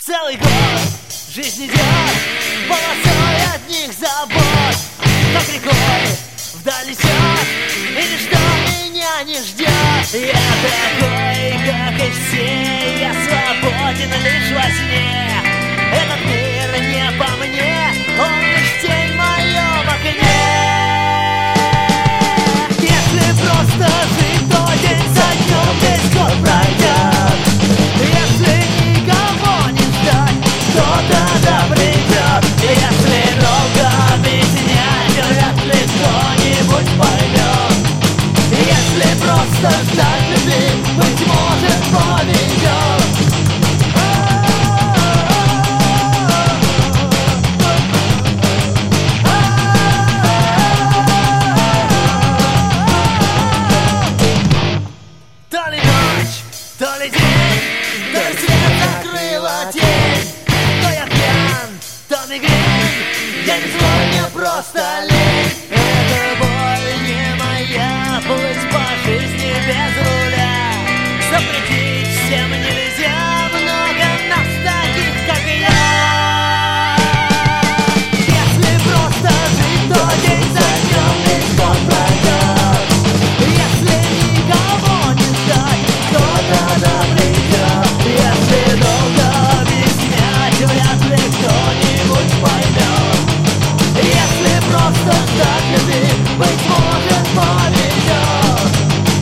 Целый год жизнь идет полосой одних забот, как рекой вдаль несет, и ничто меня не ждет. Я такой, как и все, я свободен лишь во сне. Этот мир не по мне, он лишь тень в моем окне. Если просто жить, то день за днем весь год пройдет. Если никого не ждать, то тогда придет. Если долго объяснять, вряд ли кто-нибудь поймет. Если просто ждать любви, быть может, повезет. То ли ночь, то ли день, то ли свет закрыла тень. То я пьян, то мигрень, я не злой, мне просто лень. Эта боль не моя, плыть по жизни без руля. Запретить всем нельзя, много нас таких, как я. Если просто жить, то день за днем весь год пройдет. Если никого не ждать, то тогда придет. Если долго объяснять, вряд ли кто-нибудь поймет. Если просто ждать любви, быть может, повезет.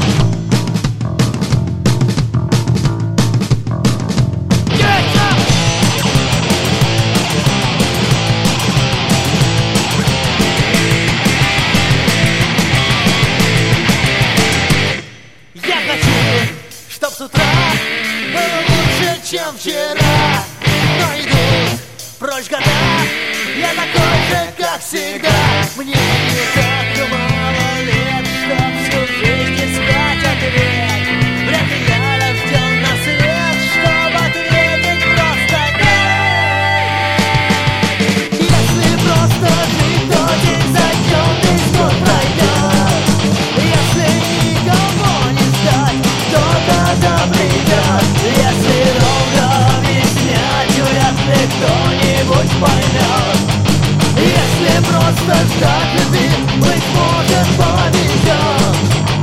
Я хочу, чтоб с утра было лучше, чем вчера. Но идут прочь года, я такой же, как всегда. Мне не так мало лет, чтоб всю жизнь искать ответ. Вряд ли я рожден на свет, чтоб ответить просто нет. Если просто жить, то день за днем весь год пройдет. Если никого не ждать, то тогда придет. Если долго объяснять, вряд ли кто-нибудь поймет. Если просто ждать любви, быть может, повезет.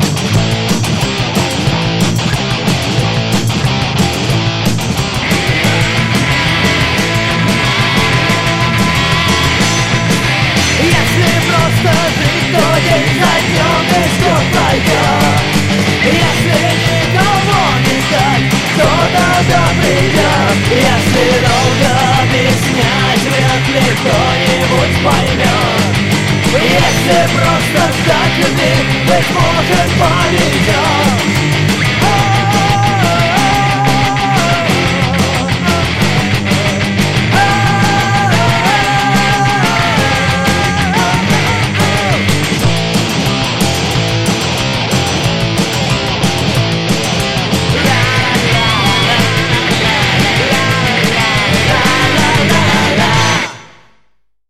Если просто жить, то день за днем весь год пройдет. Если никого не ждать, то тогда придет. Если долго объяснять, вряд ли кто-нибудь поймет. Если просто ждать любви, быть может, повезет.